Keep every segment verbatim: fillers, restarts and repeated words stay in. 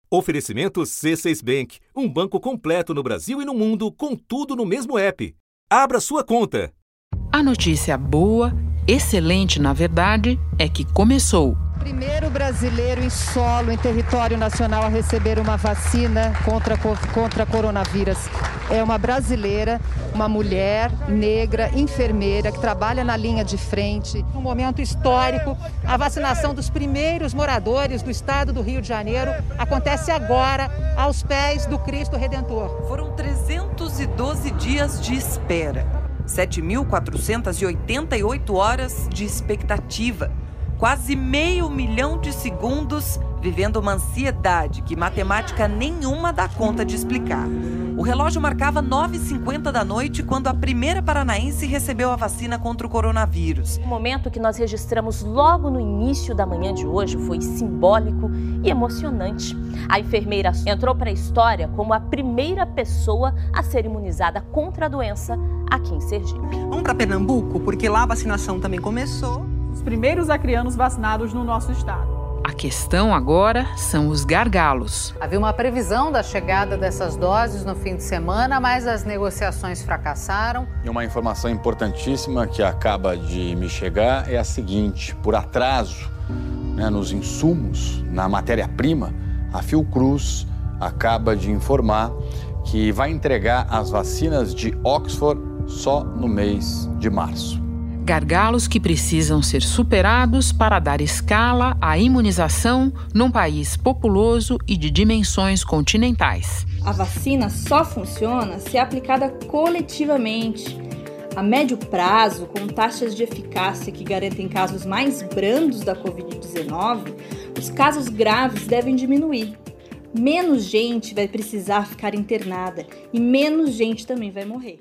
Oferecimento C seis Bank, um banco completo no Brasil e no mundo, com tudo no mesmo app. Abra sua conta. A notícia boa, excelente na verdade, é que começou. Primeiro brasileiro em solo, em território nacional, a receber uma vacina contra, contra coronavírus. É uma brasileira, uma mulher negra, enfermeira, que trabalha na linha de frente. Um momento histórico, a vacinação dos primeiros moradores do estado do Rio de Janeiro acontece agora, aos pés do Cristo Redentor. Foram trezentos e doze dias de espera, sete mil quatrocentas e oitenta e oito horas de expectativa. Quase meio milhão de segundos vivendo uma ansiedade que matemática nenhuma dá conta de explicar. O relógio marcava nove e cinquenta da noite quando a primeira paranaense recebeu a vacina contra o coronavírus. O momento que nós registramos logo no início da manhã de hoje foi simbólico e emocionante. A enfermeira entrou para a história como a primeira pessoa a ser imunizada contra a doença aqui em Sergipe. Vamos para Pernambuco, porque lá a vacinação também começou. Os primeiros acrianos vacinados no nosso estado. A questão agora são os gargalos. Havia uma previsão da chegada dessas doses no fim de semana, mas as negociações fracassaram. E uma informação importantíssima que acaba de me chegar é a seguinte: por atraso, né, nos insumos, na matéria-prima, a Fiocruz acaba de informar que vai entregar as vacinas de Oxford só no mês de março. Gargalos que precisam ser superados para dar escala à imunização num país populoso e de dimensões continentais. A vacina só funciona se é aplicada coletivamente. A médio prazo, com taxas de eficácia que garantem casos mais brandos da covid dezenove, os casos graves devem diminuir. Menos gente vai precisar ficar internada e menos gente também vai morrer.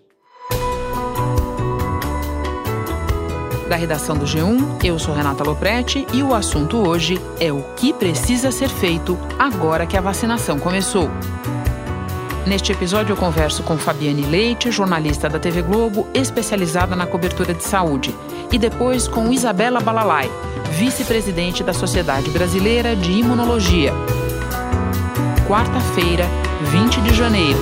Da redação do G um, eu sou Renata Lopretti e o assunto hoje é o que precisa ser feito agora que a vacinação começou. Neste episódio eu converso com Fabiane Leite, jornalista da T V Globo, especializada na cobertura de saúde, e depois com Isabela Balalai, vice-presidente da Sociedade Brasileira de Imunologia. Quarta-feira, vinte de janeiro.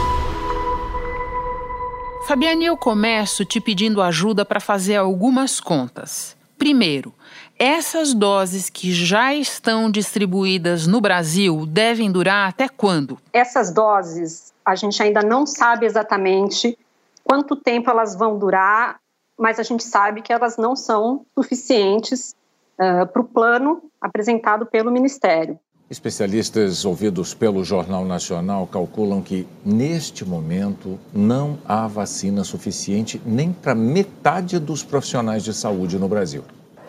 Fabiane, eu começo te pedindo ajuda para fazer algumas contas. Primeiro, essas doses que já estão distribuídas no Brasil devem durar até quando? Essas doses, a gente ainda não sabe exatamente quanto tempo elas vão durar, mas a gente sabe que elas não são suficientes uh, para o plano apresentado pelo Ministério. Especialistas ouvidos pelo Jornal Nacional calculam que, neste momento, não há vacina suficiente nem para metade dos profissionais de saúde no Brasil.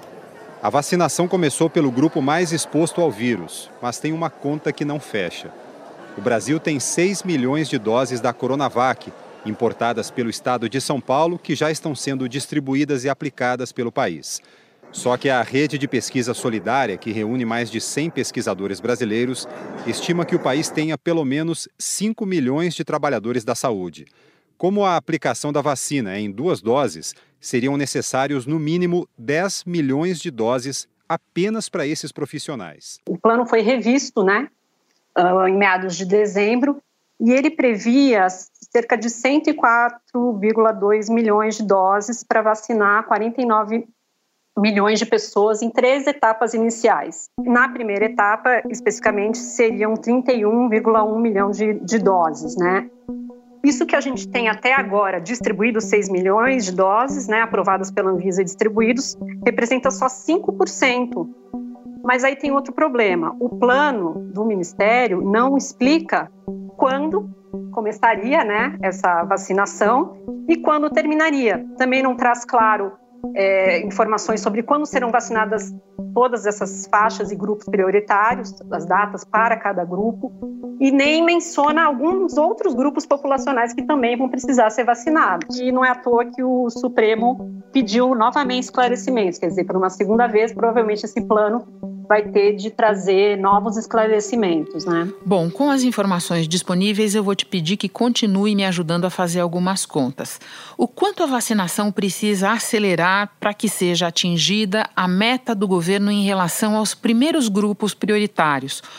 A vacinação começou pelo grupo mais exposto ao vírus, mas tem uma conta que não fecha. O Brasil tem seis milhões de doses da Coronavac, importadas pelo estado de São Paulo, que já estão sendo distribuídas e aplicadas pelo país. Só que a rede de pesquisa solidária, que reúne mais de cem pesquisadores brasileiros, estima que o país tenha pelo menos cinco milhões de trabalhadores da saúde. Como a aplicação da vacina é em duas doses, seriam necessários no mínimo dez milhões de doses apenas para esses profissionais. O plano foi revisto, né, em meados de dezembro, e ele previa cerca de cento e quatro vírgula dois milhões de doses para vacinar quarenta e nove milhões de pessoas em três etapas iniciais. Na primeira etapa, especificamente, seriam trinta e um vírgula um milhão de, de doses, né? Isso que a gente tem até agora distribuído, seis milhões de doses, né, aprovadas pela Anvisa e distribuídos, representa só cinco por cento. Mas aí tem outro problema. O plano do Ministério não explica quando começaria, né, essa vacinação e quando terminaria. Também não traz claro É, informações sobre quando serão vacinadas todas essas faixas e grupos prioritários, as datas para cada grupo, e nem menciona alguns outros grupos populacionais que também vão precisar ser vacinados. E não é à toa que o Supremo pediu novamente esclarecimentos, quer dizer, por uma segunda vez, provavelmente esse plano vai ter de trazer novos esclarecimentos, né? Bom, com as informações disponíveis, eu vou te pedir que continue me ajudando a fazer algumas contas. O quanto a vacinação precisa acelerar para que seja atingida a meta do governo em relação aos primeiros grupos prioritários?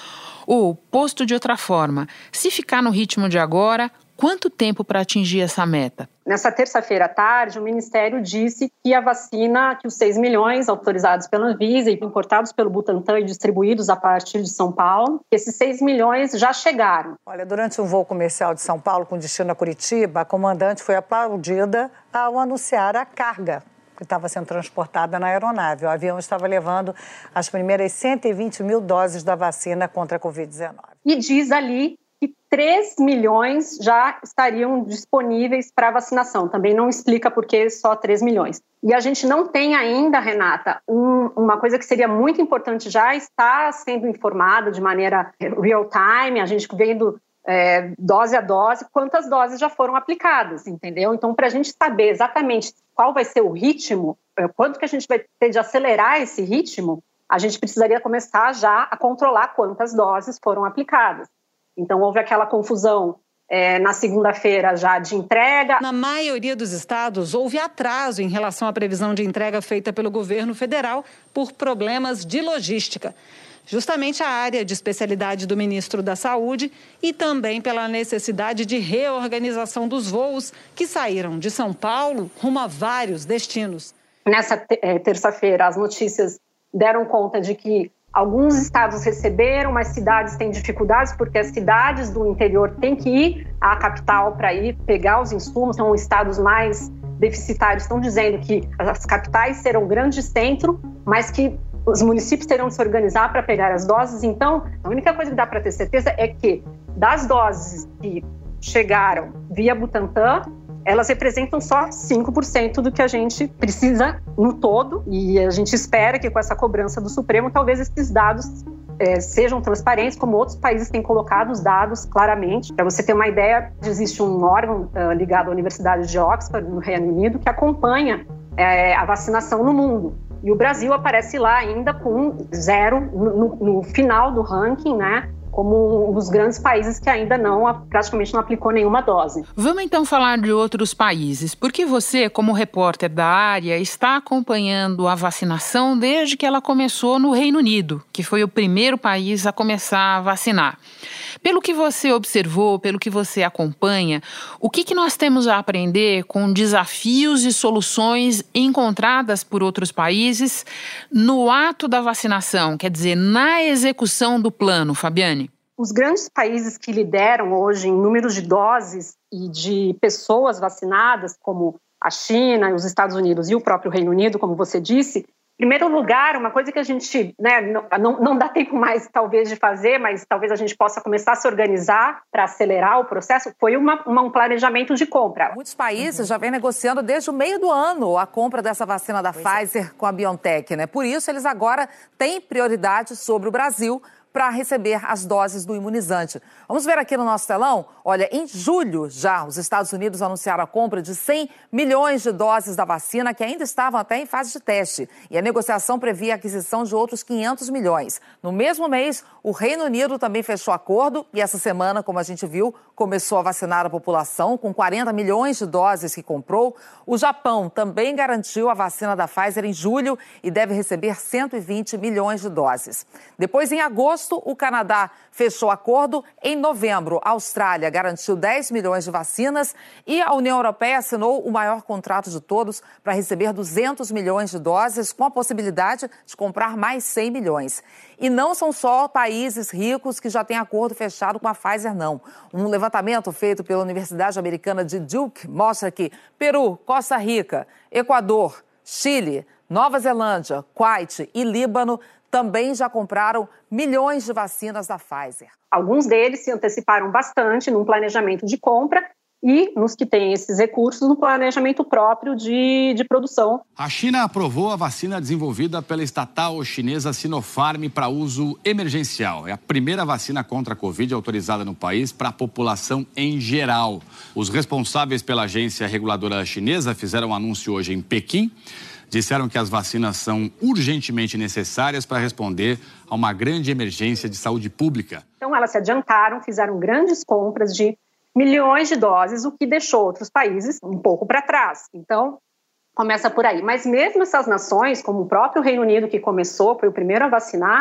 Ou, posto de outra forma, se ficar no ritmo de agora, quanto tempo para atingir essa meta? Nessa terça-feira à tarde, o Ministério disse que a vacina, que os seis milhões autorizados pela Anvisa e importados pelo Butantan e distribuídos a partir de São Paulo, esses seis milhões já chegaram. Olha, durante um voo comercial de São Paulo com destino a Curitiba, a comandante foi aplaudida ao anunciar a carga que estava sendo transportada na aeronave. O avião estava levando as primeiras cento e vinte mil doses da vacina contra a covid dezenove. E diz ali que três milhões já estariam disponíveis para vacinação. Também não explica por que só três milhões. E a gente não tem ainda, Renata, um, uma coisa que seria muito importante, já está sendo informada de maneira real time, a gente vendo é, dose a dose, quantas doses já foram aplicadas, entendeu? Então, para a gente saber exatamente qual vai ser o ritmo, quanto que a gente vai ter de acelerar esse ritmo, a gente precisaria começar já a controlar quantas doses foram aplicadas. Então, houve aquela confusão é, na segunda-feira já de entrega. Na maioria dos estados, houve atraso em relação à previsão de entrega feita pelo governo federal por problemas de logística. Justamente a área de especialidade do ministro da Saúde e também pela necessidade de reorganização dos voos que saíram de São Paulo rumo a vários destinos. Nessa terça-feira, as notícias deram conta de que alguns estados receberam, mas cidades têm dificuldades, porque as cidades do interior têm que ir à capital para ir pegar os insumos. São estados mais deficitários, estão dizendo que as capitais serão grandes centros, mas que os municípios terão de se organizar para pegar as doses. Então, a única coisa que dá para ter certeza é que das doses que chegaram via Butantan, elas representam só cinco por cento do que a gente precisa no todo, e a gente espera que com essa cobrança do Supremo, talvez esses dados é, sejam transparentes, como outros países têm colocado os dados claramente. Para você ter uma ideia, existe um órgão uh, ligado à Universidade de Oxford, no Reino Unido, que acompanha é, a vacinação no mundo. E o Brasil aparece lá ainda com zero no, no final do ranking, né? Como um dos grandes países que ainda não, praticamente não aplicou nenhuma dose. Vamos então falar de outros países, porque você, como repórter da área, está acompanhando a vacinação desde que ela começou no Reino Unido, que foi o primeiro país a começar a vacinar. Pelo que você observou, pelo que você acompanha, o que, que nós temos a aprender com desafios e soluções encontradas por outros países no ato da vacinação, quer dizer, na execução do plano, Fabiane? Os grandes países que lideram hoje em números de doses e de pessoas vacinadas, como a China, os Estados Unidos e o próprio Reino Unido, como você disse, em primeiro lugar, uma coisa que a gente né, não, não dá tempo mais, talvez, de fazer, mas talvez a gente possa começar a se organizar para acelerar o processo, foi uma, uma, um planejamento de compra. Muitos países uhum. já vêm negociando desde o meio do ano a compra dessa vacina da pois Pfizer é. com a BioNTech, né? Por isso, eles agora têm prioridade sobre o Brasil para receber as doses do imunizante. Vamos ver aqui no nosso telão? Olha, em julho já, os Estados Unidos anunciaram a compra de cem milhões de doses da vacina que ainda estavam até em fase de teste. E a negociação previa a aquisição de outros quinhentos milhões. No mesmo mês, o Reino Unido também fechou acordo e essa semana, como a gente viu, começou a vacinar a população com quarenta milhões de doses que comprou. O Japão também garantiu a vacina da Pfizer em julho e deve receber cento e vinte milhões de doses. Depois, em agosto, o Canadá fechou acordo. Em novembro, a Austrália garantiu dez milhões de vacinas e a União Europeia assinou o maior contrato de todos para receber duzentos milhões de doses, com a possibilidade de comprar mais cem milhões. E não são só países ricos que já têm acordo fechado com a Pfizer, não. Um levantamento feito pela Universidade Americana de Duke mostra que Peru, Costa Rica, Equador, Chile, Nova Zelândia, Kuwait e Líbano também já compraram milhões de vacinas da Pfizer. Alguns deles se anteciparam bastante num planejamento de compra e, nos que têm esses recursos, no planejamento próprio de, de produção. A China aprovou a vacina desenvolvida pela estatal chinesa Sinopharm para uso emergencial. É a primeira vacina contra a Covid autorizada no país para a população em geral. Os responsáveis pela agência reguladora chinesa fizeram um anúncio hoje em Pequim. Disseram que as vacinas são urgentemente necessárias para responder a uma grande emergência de saúde pública. Então, elas se adiantaram, fizeram grandes compras de milhões de doses, o que deixou outros países um pouco para trás. Então, começa por aí. Mas mesmo essas nações, como o próprio Reino Unido, que começou, foi o primeiro a vacinar,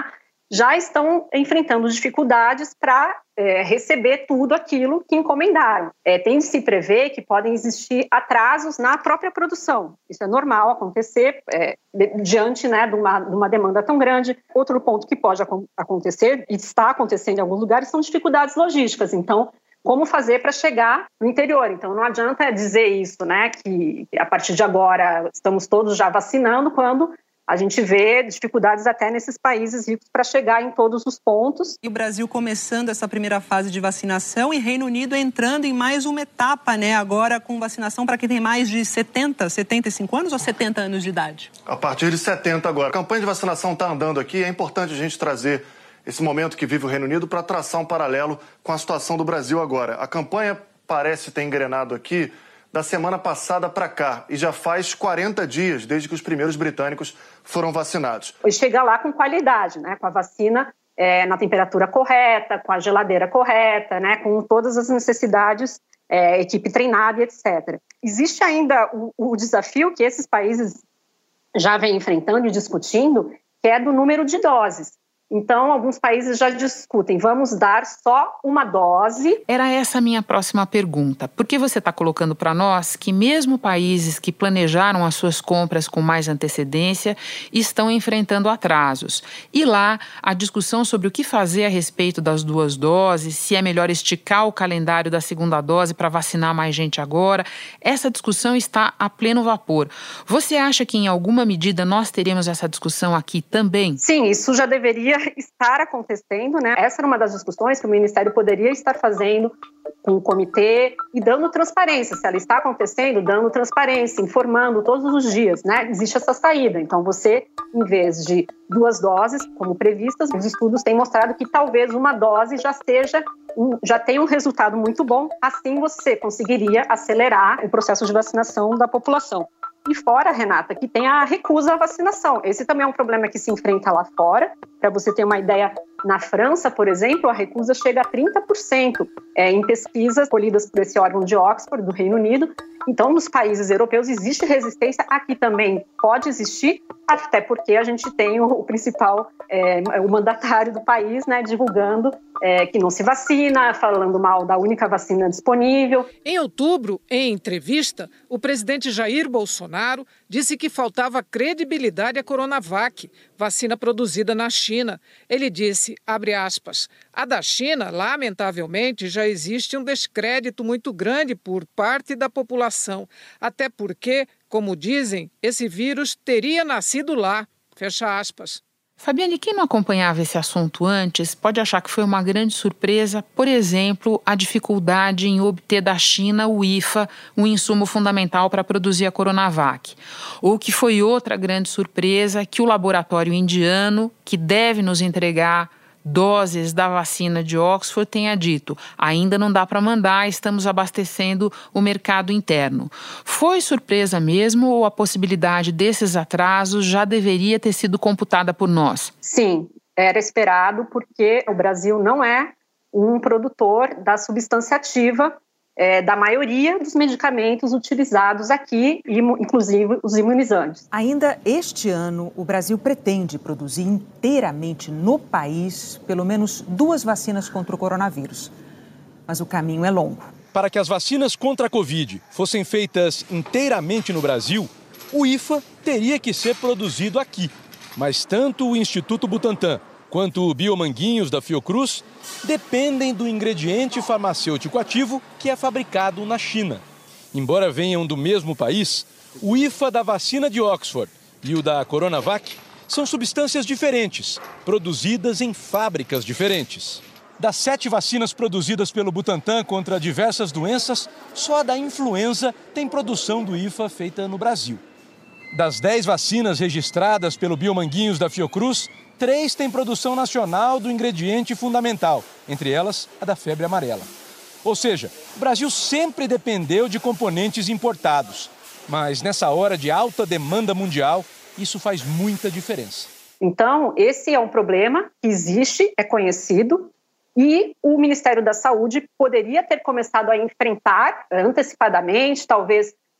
já estão enfrentando dificuldades para é, receber tudo aquilo que encomendaram. É, tem de se prever que podem existir atrasos na própria produção. Isso é normal acontecer é, diante, né, de, uma, de uma demanda tão grande. Outro ponto que pode ac- acontecer, e está acontecendo em alguns lugares, são dificuldades logísticas. Então, como fazer para chegar no interior? Então, não adianta dizer isso, né, que a partir de agora estamos todos já vacinando, quando a gente vê dificuldades até nesses países ricos para chegar em todos os pontos. E o Brasil começando essa primeira fase de vacinação e Reino Unido entrando em mais uma etapa, né? Agora com vacinação para quem tem mais de setenta, setenta e cinco anos ou setenta anos de idade? A partir de setenta agora. A campanha de vacinação está andando aqui. É importante a gente trazer esse momento que vive o Reino Unido para traçar um paralelo com a situação do Brasil agora. A campanha parece ter engrenado aqui da semana passada para cá, e já faz quarenta dias desde que os primeiros britânicos foram vacinados. E chegar lá com qualidade, né, com a vacina é, na temperatura correta, com a geladeira correta, né, com todas as necessidades, é, equipe treinada e etcétera. Existe ainda o, o desafio que esses países já vêm enfrentando e discutindo, que é do número de doses. Então, alguns países já discutem, vamos dar só uma dose. Era essa a minha próxima pergunta. Por que você está colocando para nós que mesmo países que planejaram as suas compras com mais antecedência estão enfrentando atrasos? E lá, a discussão sobre o que fazer a respeito das duas doses, se é melhor esticar o calendário da segunda dose para vacinar mais gente agora, essa discussão está a pleno vapor. Você acha que em alguma medida nós teremos essa discussão aqui também? Sim, isso já deveria estar acontecendo, né? Essa era uma das discussões que o Ministério poderia estar fazendo com o comitê e dando transparência. Se ela está acontecendo, dando transparência, informando todos os dias, né? Existe essa saída. Então, você, em vez de duas doses, como previstas, os estudos têm mostrado que talvez uma dose já seja, já tenha um resultado muito bom. Assim, você conseguiria acelerar o processo de vacinação da população. E fora, Renata, que tem a recusa à vacinação. Esse também é um problema que se enfrenta lá fora. Para você ter uma ideia, na França, por exemplo, a recusa chega a trinta por cento é, em pesquisas colhidas por esse órgão de Oxford, do Reino Unido. Então, nos países europeus existe resistência, aqui também pode existir, até porque a gente tem o, o principal, é, o mandatário do país, né, divulgando é, que não se vacina, falando mal da única vacina disponível. Em outubro, em entrevista, o presidente Jair Bolsonaro disse que faltava credibilidade à Coronavac, vacina produzida na China. Ele disse, abre aspas, a da China, lamentavelmente, já existe um descrédito muito grande por parte da população, até porque, como dizem, esse vírus teria nascido lá, fecha aspas. Fabiane, quem não acompanhava esse assunto antes pode achar que foi uma grande surpresa, por exemplo, a dificuldade em obter da China o I F A, um insumo fundamental para produzir a Coronavac. Ou que foi outra grande surpresa que o laboratório indiano, que deve nos entregar doses da vacina de Oxford, tenha dito, ainda não dá para mandar, estamos abastecendo o mercado interno. Foi surpresa mesmo ou a possibilidade desses atrasos já deveria ter sido computada por nós? Sim, era esperado porque o Brasil não é um produtor da substância ativa É, da maioria dos medicamentos utilizados aqui, inclusive os imunizantes. Ainda este ano, o Brasil pretende produzir inteiramente no país pelo menos duas vacinas contra o coronavírus. Mas o caminho é longo. Para que as vacinas contra a Covid fossem feitas inteiramente no Brasil, o I F A teria que ser produzido aqui. Mas tanto o Instituto Butantan quanto o Biomanguinhos da Fiocruz dependem do ingrediente farmacêutico ativo que é fabricado na China. Embora venham do mesmo país, o I F A da vacina de Oxford e o da Coronavac são substâncias diferentes, produzidas em fábricas diferentes. Das sete vacinas produzidas pelo Butantan contra diversas doenças, só a da influenza tem produção do I F A feita no Brasil. Das dez vacinas registradas pelo Biomanguinhos da Fiocruz, três têm produção nacional do ingrediente fundamental, entre elas a da febre amarela. Ou seja, o Brasil sempre dependeu de componentes importados, mas nessa hora de alta demanda mundial, isso faz muita diferença. Então, esse é um problema que existe, é conhecido, e o Ministério da Saúde poderia ter começado a enfrentar antecipadamente, talvez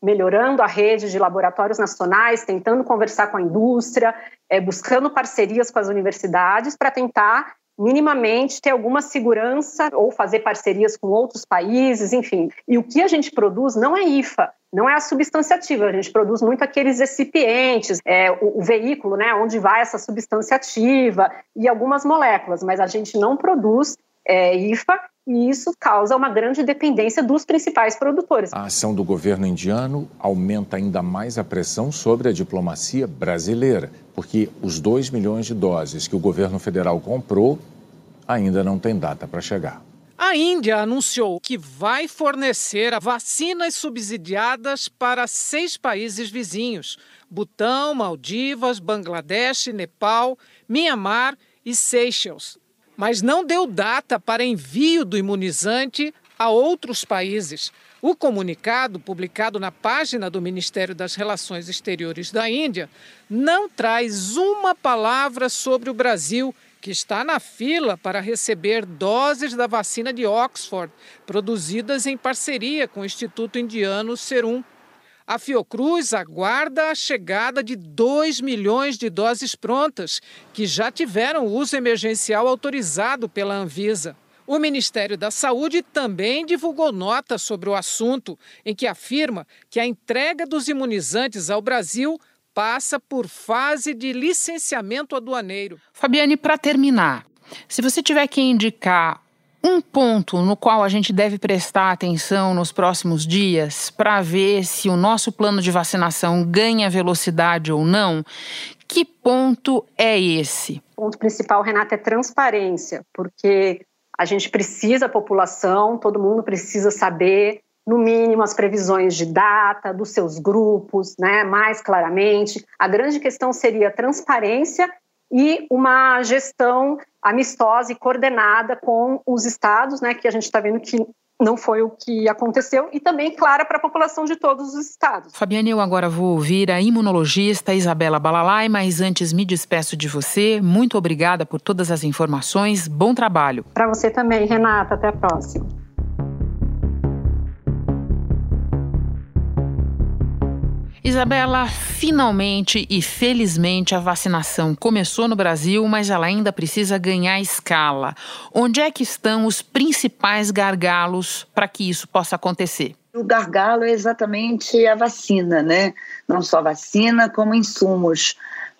melhorando a rede de laboratórios nacionais, tentando conversar com a indústria, é, buscando parcerias com as universidades para tentar minimamente ter alguma segurança ou fazer parcerias com outros países, enfim. E o que a gente produz não é I F A, não é a substância ativa, a gente produz muito aqueles recipientes, é, o, o veículo, né, onde vai essa substância ativa e algumas moléculas, mas a gente não produz é, I F A, e isso causa uma grande dependência dos principais produtores. A ação do governo indiano aumenta ainda mais a pressão sobre a diplomacia brasileira, porque os dois milhões de doses que o governo federal comprou ainda não tem data para chegar. A Índia anunciou que vai fornecer vacinas subsidiadas para seis países vizinhos: Butão, Maldivas, Bangladesh, Nepal, Mianmar e Seychelles. Mas não deu data para envio do imunizante a outros países. O comunicado, publicado na página do Ministério das Relações Exteriores da Índia, não traz uma palavra sobre o Brasil, que está na fila para receber doses da vacina de Oxford, produzidas em parceria com o Instituto Indiano Serum. A Fiocruz aguarda a chegada de dois milhões de doses prontas, que já tiveram uso emergencial autorizado pela Anvisa. O Ministério da Saúde também divulgou nota sobre o assunto, em que afirma que a entrega dos imunizantes ao Brasil passa por fase de licenciamento aduaneiro. Fabiane, para terminar, se você tiver que indicar um ponto no qual a gente deve prestar atenção nos próximos dias para ver se o nosso plano de vacinação ganha velocidade ou não, que ponto é esse? O ponto principal, Renata, é transparência, porque a gente precisa, a população, todo mundo precisa saber, no mínimo, as previsões de data dos seus grupos, né, mais claramente. A grande questão seria transparência e uma gestão amistosa e coordenada com os estados, né, que a gente está vendo que não foi o que aconteceu, e também clara para a população de todos os estados. Fabiane, eu agora vou ouvir a imunologista Isabela Balalai, mas antes me despeço de você. Muito obrigada por todas as informações. Bom trabalho. Para você também, Renata. Até a próxima. Isabela, finalmente e felizmente a vacinação começou no Brasil, mas ela ainda precisa ganhar escala. Onde é que estão os principais gargalos para que isso possa acontecer? O gargalo é exatamente a vacina, né? Não só vacina, como insumos.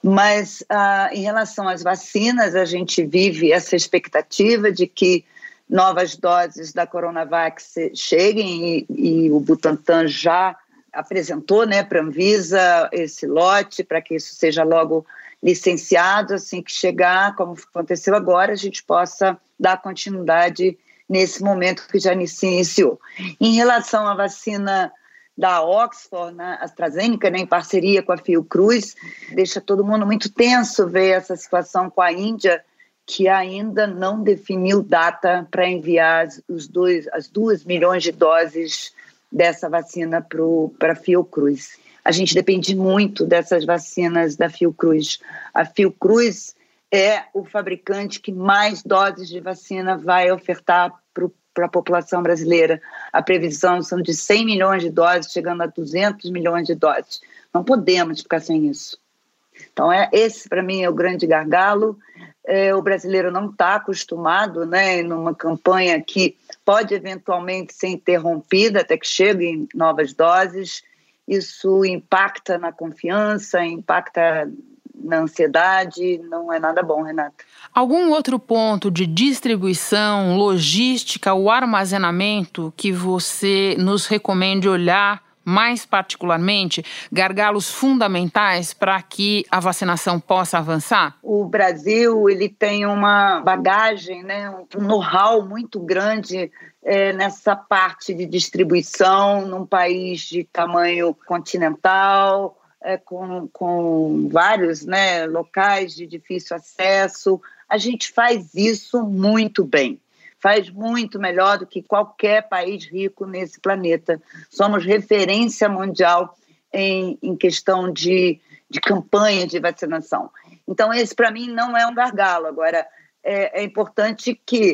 Mas ah, em relação às vacinas, a gente vive essa expectativa de que novas doses da Coronavac cheguem e, e o Butantan já apresentou, né, para a Anvisa esse lote para que isso seja logo licenciado, assim que chegar, como aconteceu agora, a gente possa dar continuidade nesse momento que já se iniciou. Em relação à vacina da Oxford, né, AstraZeneca, né, em parceria com a Fiocruz, deixa todo mundo muito tenso ver essa situação com a Índia, que ainda não definiu data para enviar os dois, as duas milhões de doses dessa vacina para a Fiocruz. A gente depende muito dessas vacinas da Fiocruz. A Fiocruz é o fabricante que mais doses de vacina vai ofertar para a população brasileira. A previsão são de cem milhões de doses, chegando a duzentos milhões de doses. Não podemos ficar sem isso. Então, é, esse, para mim, é o grande gargalo. É, o brasileiro não está acostumado, né, numa campanha que pode eventualmente ser interrompida até que cheguem novas doses. Isso impacta na confiança, impacta na ansiedade, não é nada bom, Renata. Algum outro ponto de distribuição, logística ou armazenamento que você nos recomende olhar mais particularmente, gargalos fundamentais para que a vacinação possa avançar? O Brasil ele tem uma bagagem, né, um know-how muito grande é, nessa parte de distribuição num país de tamanho continental, é, com, com vários, né, locais de difícil acesso. A gente faz isso muito bem. Faz muito melhor do que qualquer país rico nesse planeta. Somos referência mundial em, em questão de, de campanha de vacinação. Então, esse, para mim, não é um gargalo. Agora, é, é importante que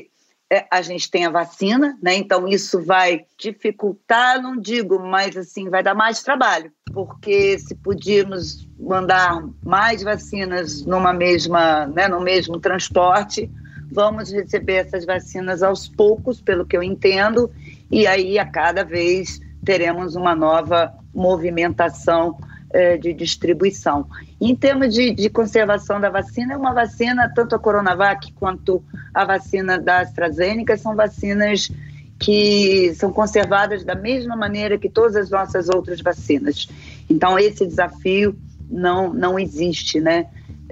é, a gente tem a vacina, né? Então isso vai dificultar, não digo, mas assim, vai dar mais trabalho, porque se podíamos mandar mais vacinas numa mesma, né, no mesmo transporte, vamos receber essas vacinas aos poucos, pelo que eu entendo, e aí a cada vez teremos uma nova movimentação eh, de distribuição. Em termos de, de conservação da vacina, é uma vacina, tanto a Coronavac quanto a vacina da AstraZeneca, são vacinas que são conservadas da mesma maneira que todas as nossas outras vacinas. Então, esse desafio não, não existe, né?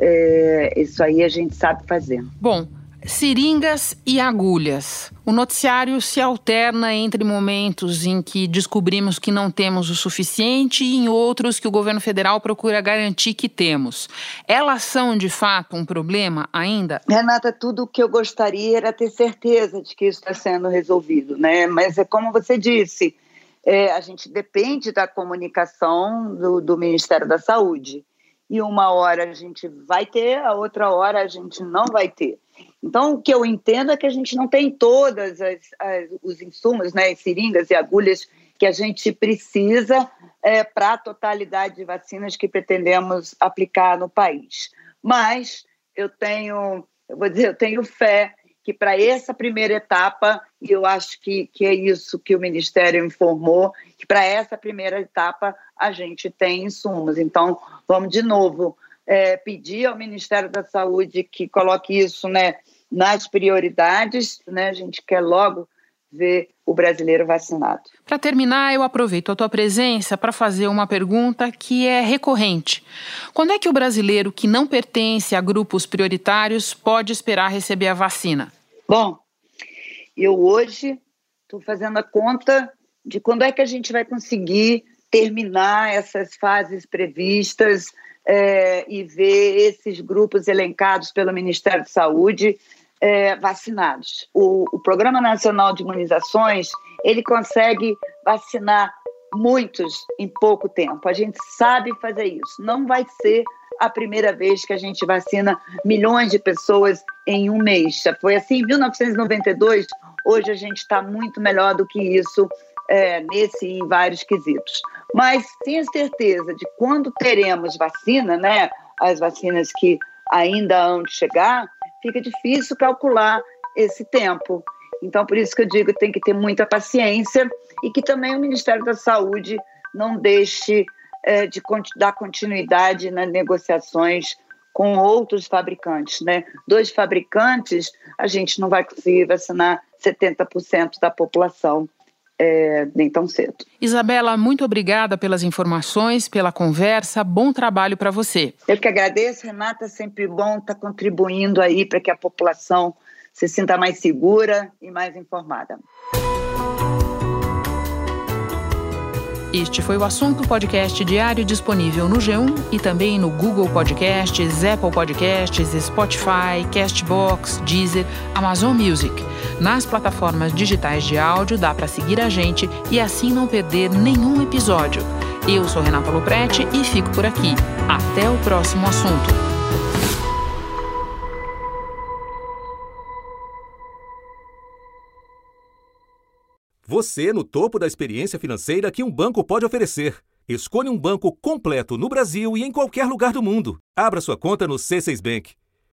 É, isso aí a gente sabe fazer. Bom, seringas e agulhas. O noticiário se alterna entre momentos em que descobrimos que não temos o suficiente e em outros que o governo federal procura garantir que temos. Elas são, de fato, um problema ainda? Renata, tudo o que eu gostaria era ter certeza de que isso está sendo resolvido, né? Mas é como você disse, é, a gente depende da comunicação do, do Ministério da Saúde. E uma hora a gente vai ter, a outra hora a gente não vai ter. Então, o que eu entendo é que a gente não tem todas as, as, os insumos, né, as seringas e agulhas que a gente precisa é, para a totalidade de vacinas que pretendemos aplicar no país. Mas eu tenho, eu vou dizer, eu tenho fé que para essa primeira etapa, e eu acho que, que é isso que o Ministério informou, que para essa primeira etapa a gente tem insumos. Então, vamos de novo é, pedir ao Ministério da Saúde que coloque isso, né, nas prioridades, né? A gente quer logo ver o brasileiro vacinado. Para terminar, eu aproveito a tua presença para fazer uma pergunta que é recorrente. Quando é que o brasileiro que não pertence a grupos prioritários pode esperar receber a vacina? Bom, eu hoje estou fazendo a conta de quando é que a gente vai conseguir terminar essas fases previstas é, e ver esses grupos elencados pelo Ministério da Saúde É, vacinados. O, o Programa Nacional de Imunizações, ele consegue vacinar muitos em pouco tempo. A gente sabe fazer isso. Não vai ser a primeira vez que a gente vacina milhões de pessoas em um mês. Já foi assim em mil novecentos e noventa e dois, hoje a gente está muito melhor do que isso é, nesse e em vários quesitos. Mas tenha certeza de quando teremos vacina, né, as vacinas que ainda hão de chegar, fica difícil calcular esse tempo. Então, por isso que eu digo que tem que ter muita paciência e que também o Ministério da Saúde não deixe é, de dar continuidade nas negociações com outros fabricantes, né? Dois fabricantes, a gente não vai conseguir vacinar setenta por cento da população. É, nem tão cedo. Isabela, muito obrigada pelas informações, pela conversa, bom trabalho para você. Eu que agradeço, Renata, sempre bom estar contribuindo aí para que a população se sinta mais segura e mais informada. Este foi o Assunto Podcast Diário, disponível no G um e também no Google Podcasts, Apple Podcasts, Spotify, Castbox, Deezer, Amazon Music. Nas plataformas digitais de áudio dá para seguir a gente e assim não perder nenhum episódio. Eu sou Renata Loprete e fico por aqui. Até o próximo assunto. Você no topo da experiência financeira que um banco pode oferecer. Escolha um banco completo no Brasil e em qualquer lugar do mundo. Abra sua conta no C seis Bank.